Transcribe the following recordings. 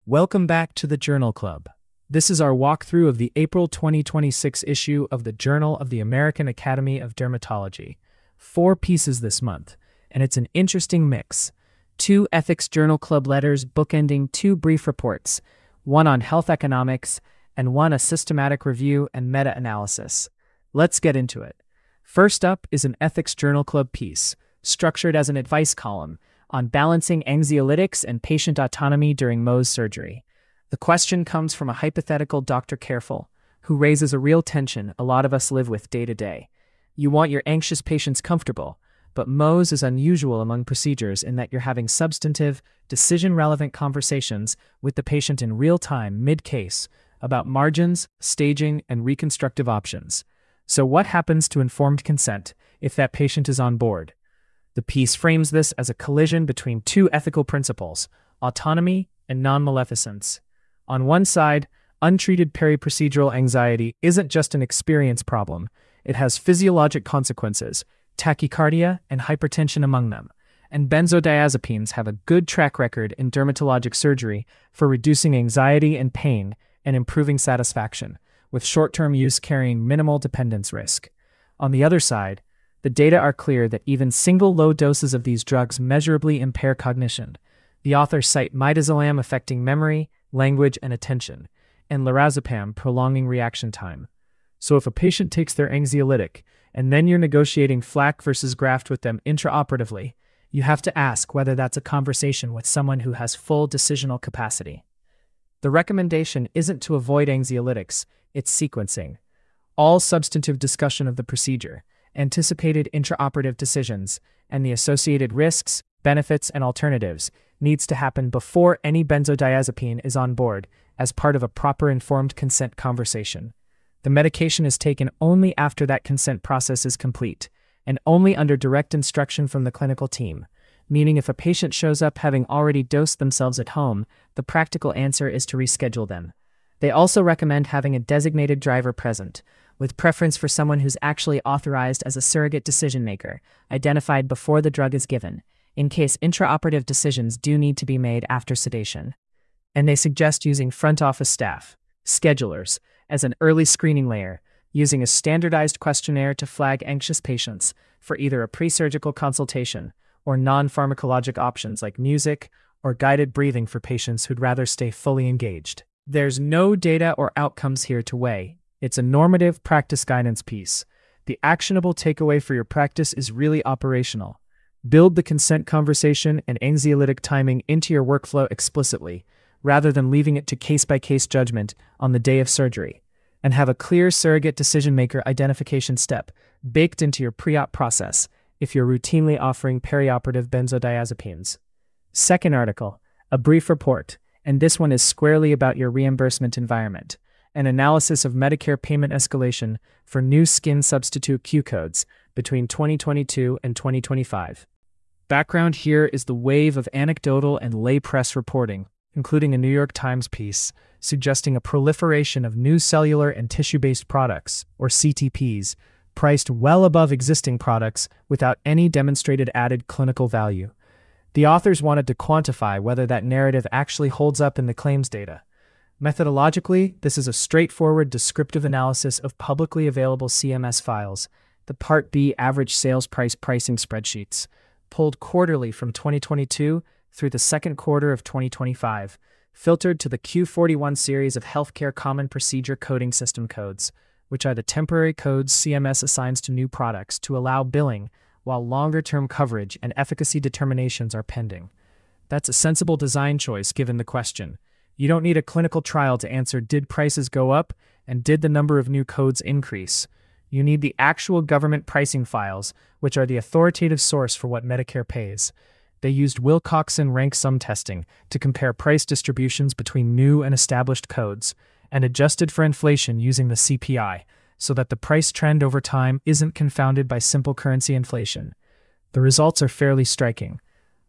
Welcome back to the Journal Club. This is our walkthrough of the April 2026 issue of the Journal of the American Academy of Dermatology. 4 pieces this month, and it's an interesting mix. 2 Ethics Journal Club letters bookending 2 brief reports, one on health economics and one a systematic review and meta-analysis. Let's get into it. First up is an Ethics Journal Club piece, structured as an advice column, on balancing anxiolytics and patient autonomy during Mohs surgery. The question comes from a hypothetical Dr. Careful, who raises a real tension a lot of us live with day to day. You want your anxious patients comfortable, but Mohs is unusual among procedures in that you're having substantive, decision-relevant conversations with the patient in real time, mid-case, about margins, staging, and reconstructive options. So what happens to informed consent if that patient is on board? The piece frames this as a collision between 2 ethical principles, autonomy and non-maleficence. On one side, untreated periprocedural anxiety isn't just an experience problem. It has physiologic consequences, tachycardia and hypertension among them, and benzodiazepines have a good track record in dermatologic surgery for reducing anxiety and pain and improving satisfaction, with short-term use carrying minimal dependence risk. On the other side, the data are clear that even single low doses of these drugs measurably impair cognition. The authors cite midazolam affecting memory, language, and attention, and lorazepam prolonging reaction time. So if a patient takes their anxiolytic, and then you're negotiating flak versus graft with them intraoperatively, you have to ask whether that's a conversation with someone who has full decisional capacity. The recommendation isn't to avoid anxiolytics, it's sequencing. All substantive discussion of the procedure, anticipated intraoperative decisions, and the associated risks, benefits, and alternatives needs to happen before any benzodiazepine is on board as part of a proper informed consent conversation. The medication is taken only after that consent process is complete, and only under direct instruction from the clinical team, meaning if a patient shows up having already dosed themselves at home, the practical answer is to reschedule them. They also recommend having a designated driver present, with preference for someone who's actually authorized as a surrogate decision-maker, identified before the drug is given, in case intraoperative decisions do need to be made after sedation. And they suggest using front office staff, schedulers, as an early screening layer, using a standardized questionnaire to flag anxious patients for either a pre-surgical consultation or non-pharmacologic options like music or guided breathing for patients who'd rather stay fully engaged. There's no data or outcomes here to weigh. It's a normative practice guidance piece. The actionable takeaway for your practice is really operational. Build the consent conversation and anxiolytic timing into your workflow explicitly, rather than leaving it to case-by-case judgment on the day of surgery. And have a clear surrogate decision-maker identification step baked into your pre-op process if you're routinely offering perioperative benzodiazepines. Second article, a brief report, and this one is squarely about your reimbursement environment. An analysis of Medicare payment escalation for new skin substitute Q codes between 2022 and 2025. Background here is the wave of anecdotal and lay press reporting, including a New York Times piece suggesting a proliferation of new cellular and tissue-based products, or CTPs, priced well above existing products without any demonstrated added clinical value. The authors wanted to quantify whether that narrative actually holds up in the claims data. Methodologically, this is a straightforward descriptive analysis of publicly available CMS files, the Part B average sales price pricing spreadsheets, pulled quarterly from 2022 through the second quarter of 2025, filtered to the Q41 series of healthcare common procedure coding system codes, which are the temporary codes CMS assigns to new products to allow billing while longer-term coverage and efficacy determinations are pending. That's a sensible design choice given the question. You don't need a clinical trial to answer did prices go up and did the number of new codes increase. You need the actual government pricing files, which are the authoritative source for what Medicare pays. They used Wilcoxon rank sum testing to compare price distributions between new and established codes, and adjusted for inflation using the CPI, so that the price trend over time isn't confounded by simple currency inflation. The results are fairly striking.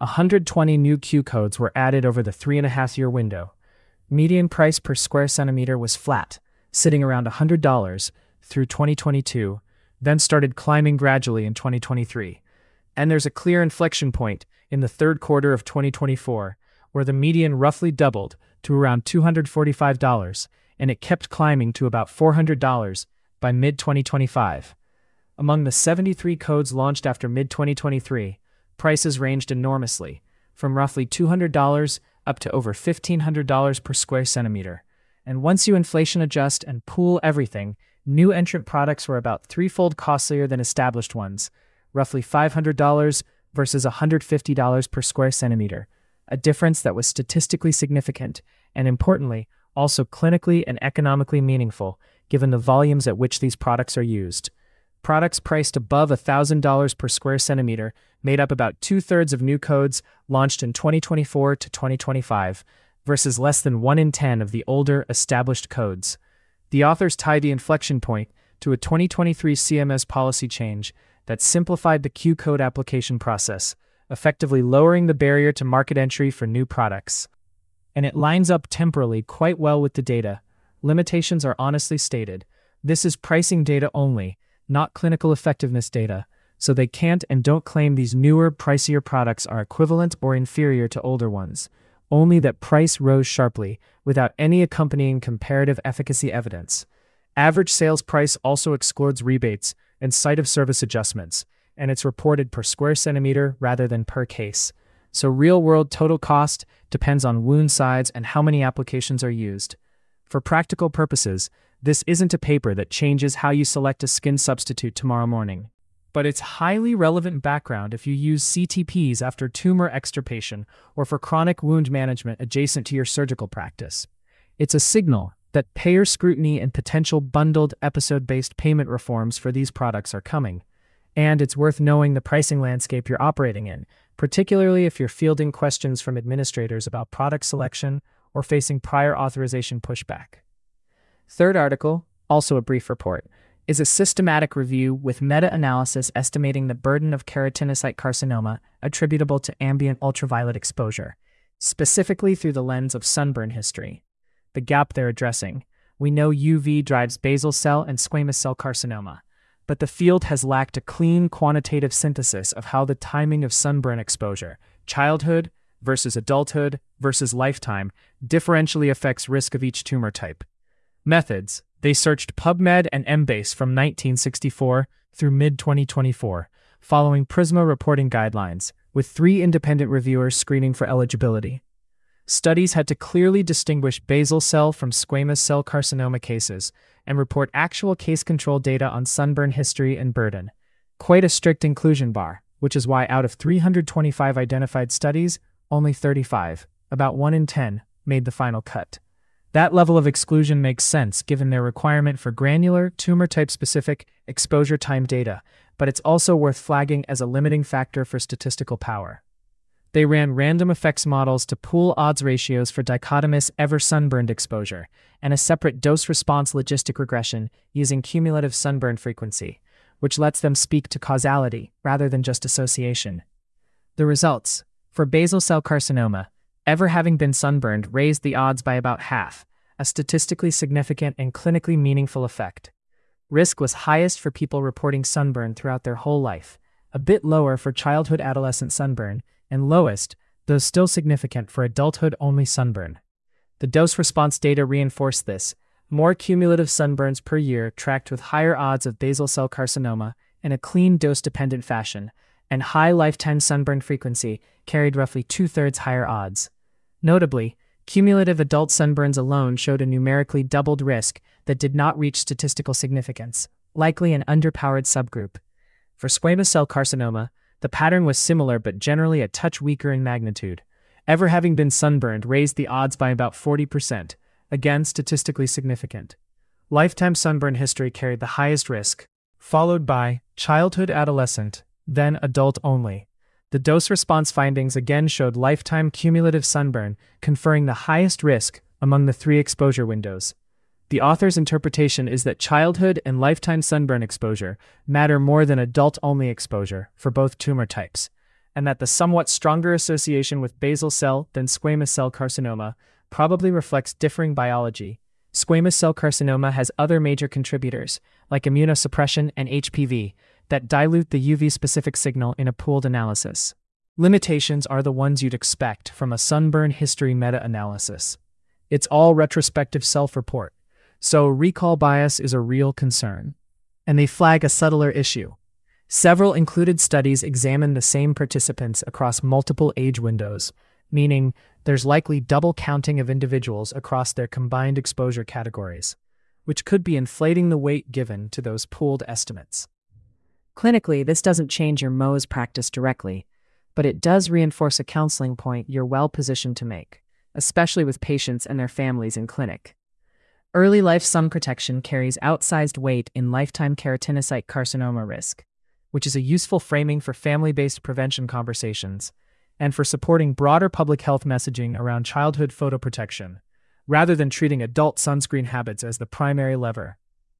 120 new Q codes were added over the 3.5-year window. Median price per square centimeter was flat, sitting around $100 through 2022, then started climbing gradually in 2023. And there's a clear inflection point in the third quarter of 2024, where the median roughly doubled to around $245, and it kept climbing to about $400 by mid-2025. Among the 73 codes launched after mid-2023, prices ranged enormously, from roughly $200 up to over $1,500 per square centimeter. And once you inflation adjust and pool everything, new entrant products were about threefold costlier than established ones, roughly $500 versus $150 per square centimeter, a difference that was statistically significant and, importantly, also clinically and economically meaningful, given the volumes at which these products are used. Products priced above $1,000 per square centimeter made up about two-thirds of new codes launched in 2024 to 2025, versus less than 1 in 10 of the older, established codes. The authors tie the inflection point to a 2023 CMS policy change that simplified the Q code application process, effectively lowering the barrier to market entry for new products. And it lines up temporally quite well with the data. Limitations are honestly stated. This is pricing data only, not clinical effectiveness data, so they can't and don't claim these newer, pricier products are equivalent or inferior to older ones, only that price rose sharply, without any accompanying comparative efficacy evidence. Average sales price also excludes rebates and site-of-service adjustments, and it's reported per square centimeter rather than per case. So real-world total cost depends on wound size and how many applications are used. For practical purposes, this isn't a paper that changes how you select a skin substitute tomorrow morning. But it's highly relevant background if you use CTPs after tumor extirpation or for chronic wound management adjacent to your surgical practice. It's a signal that payer scrutiny and potential bundled episode-based payment reforms for these products are coming. And it's worth knowing the pricing landscape you're operating in, particularly if you're fielding questions from administrators about product selection or facing prior authorization pushback. Third article, also a brief report, is a systematic review with meta-analysis estimating the burden of keratinocyte carcinoma attributable to ambient ultraviolet exposure, specifically through the lens of sunburn history. The gap they're addressing: we know UV drives basal cell and squamous cell carcinoma, but the field has lacked a clean quantitative synthesis of how the timing of sunburn exposure, childhood versus adulthood versus lifetime, differentially affects risk of each tumor type. Methods: they searched PubMed and Embase from 1964 through mid-2024, following PRISMA reporting guidelines, with 3 independent reviewers screening for eligibility. Studies had to clearly distinguish basal cell from squamous cell carcinoma cases and report actual case control data on sunburn history and burden. Quite a strict inclusion bar, which is why out of 325 identified studies, only 35, about 1 in 10, made the final cut. That level of exclusion makes sense given their requirement for granular, tumor-type-specific exposure time data, but it's also worth flagging as a limiting factor for statistical power. They ran random effects models to pool odds ratios for dichotomous ever-sunburned exposure, and a separate dose-response logistic regression using cumulative sunburn frequency, which lets them speak to causality rather than just association. The results: for basal cell carcinoma, ever having been sunburned raised the odds by about half, a statistically significant and clinically meaningful effect. Risk was highest for people reporting sunburn throughout their whole life, a bit lower for childhood-adolescent sunburn, and lowest, though still significant, for adulthood-only sunburn. The dose-response data reinforced this: more cumulative sunburns per year tracked with higher odds of basal cell carcinoma in a clean dose-dependent fashion, and high lifetime sunburn frequency carried roughly 2/3 higher odds. Notably, cumulative adult sunburns alone showed a numerically doubled risk that did not reach statistical significance, likely an underpowered subgroup. For squamous cell carcinoma, the pattern was similar but generally a touch weaker in magnitude. Ever having been sunburned raised the odds by about 40%, again statistically significant. Lifetime sunburn history carried the highest risk, followed by childhood-adolescent, then adult only. The dose-response findings again showed lifetime cumulative sunburn, conferring the highest risk among the 3 exposure windows. The author's interpretation is that childhood and lifetime sunburn exposure matter more than adult-only exposure for both tumor types, and that the somewhat stronger association with basal cell than squamous cell carcinoma probably reflects differing biology. Squamous cell carcinoma has other major contributors, like immunosuppression and HPV, that dilute the UV-specific signal in a pooled analysis. Limitations are the ones you'd expect from a sunburn history meta-analysis. It's all retrospective self-report. So recall bias is a real concern. And they flag a subtler issue. Several included studies examine the same participants across multiple age windows, meaning there's likely double counting of individuals across their combined exposure categories, which could be inflating the weight given to those pooled estimates. Clinically, this doesn't change your MOS practice directly, but it does reinforce a counseling point you're well positioned to make, especially with patients and their families in clinic. Early life sun protection carries outsized weight in lifetime keratinocyte carcinoma risk, which is a useful framing for family-based prevention conversations and for supporting broader public health messaging around childhood photoprotection, rather than treating adult sunscreen habits as the primary lever.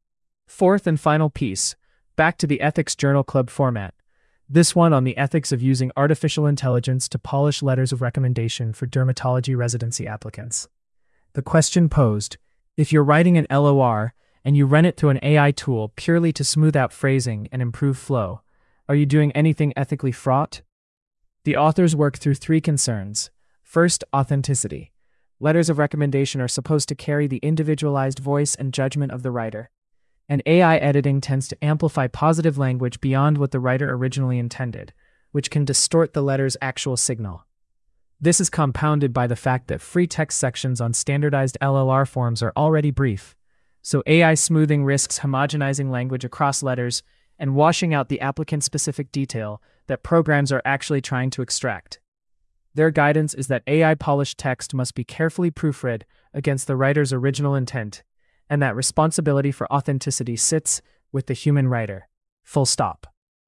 Fourth and final piece, back to the Ethics Journal Club format. This one on the ethics of using artificial intelligence to polish letters of recommendation for dermatology residency applicants. The question posed: if you're writing an LOR and you run it through an AI tool purely to smooth out phrasing and improve flow, are you doing anything ethically fraught? The authors work through three concerns. First, authenticity. Letters of recommendation are supposed to carry the individualized voice and judgment of the writer, and AI editing tends to amplify positive language beyond what the writer originally intended, which can distort the letter's actual signal. This is compounded by the fact that free text sections on standardized LLR forms are already brief, so AI smoothing risks homogenizing language across letters and washing out the applicant-specific detail that programs are actually trying to extract. Their guidance is that AI-polished text must be carefully proofread against the writer's original intent, and that responsibility for authenticity sits with the human writer. Full stop.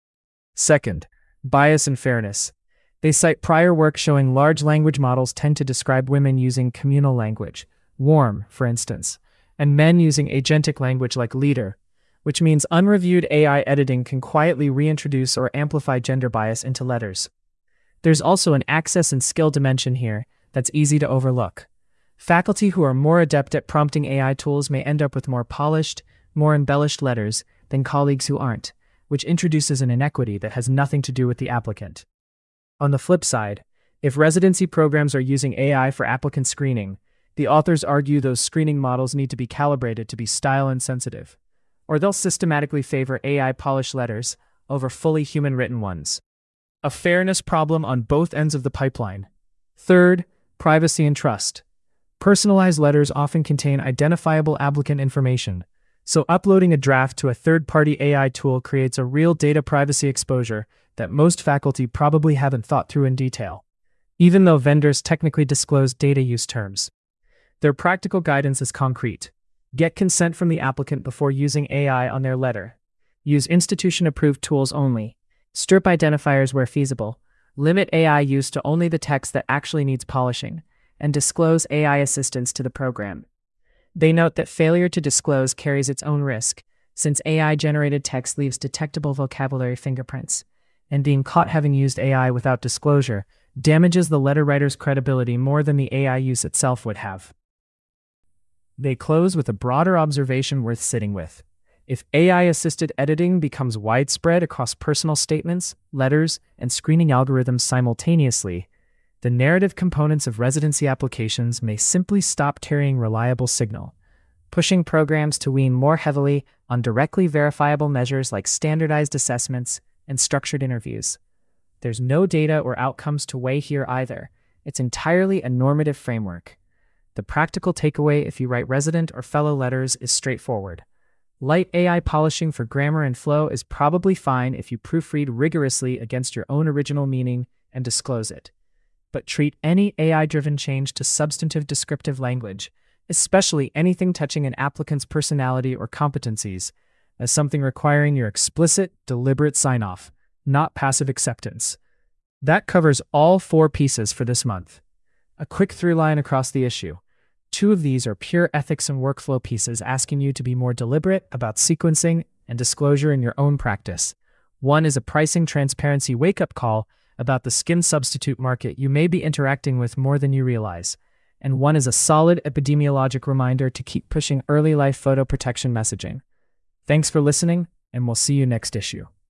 Second, bias and fairness. They cite prior work showing large language models tend to describe women using communal language, warm, for instance, and men using agentic language like leader, which means unreviewed AI editing can quietly reintroduce or amplify gender bias into letters. There's also an access and skill dimension here that's easy to overlook. Faculty who are more adept at prompting AI tools may end up with more polished, more embellished letters than colleagues who aren't, which introduces an inequity that has nothing to do with the applicant. On the flip side, if residency programs are using AI for applicant screening, the authors argue those screening models need to be calibrated to be style insensitive, or they'll systematically favor AI-polished letters over fully human-written ones. A fairness problem on both ends of the pipeline. Third, privacy and trust. Personalized letters often contain identifiable applicant information, so uploading a draft to a third-party AI tool creates a real data privacy exposure that most faculty probably haven't thought through in detail, even though vendors technically disclose data use terms. Their practical guidance is concrete. Get consent from the applicant before using AI on their letter. Use institution-approved tools only. Strip identifiers where feasible. Limit AI use to only the text that actually needs polishing, and disclose AI assistance to the program. They note that failure to disclose carries its own risk, since AI-generated text leaves detectable vocabulary fingerprints, and being caught having used AI without disclosure damages the letter writer's credibility more than the AI use itself would have. They close with a broader observation worth sitting with. If AI-assisted editing becomes widespread across personal statements, letters, and screening algorithms simultaneously, the narrative components of residency applications may simply stop carrying reliable signal, pushing programs to lean more heavily on directly verifiable measures like standardized assessments and structured interviews. There's no data or outcomes to weigh here either. It's entirely a normative framework. The practical takeaway if you write resident or fellow letters is straightforward. Light AI polishing for grammar and flow is probably fine if you proofread rigorously against your own original meaning and disclose it. But treat any AI-driven change to substantive descriptive language, especially anything touching an applicant's personality or competencies, as something requiring your explicit, deliberate sign-off, not passive acceptance. That covers all 4 pieces for this month. A quick through line across the issue. 2 of these are pure ethics and workflow pieces asking you to be more deliberate about sequencing and disclosure in your own practice. 1 is a pricing transparency wake-up call about the skin substitute market you may be interacting with more than you realize. And 1 is a solid epidemiologic reminder to keep pushing early life photo protection messaging. Thanks for listening, and we'll see you next issue.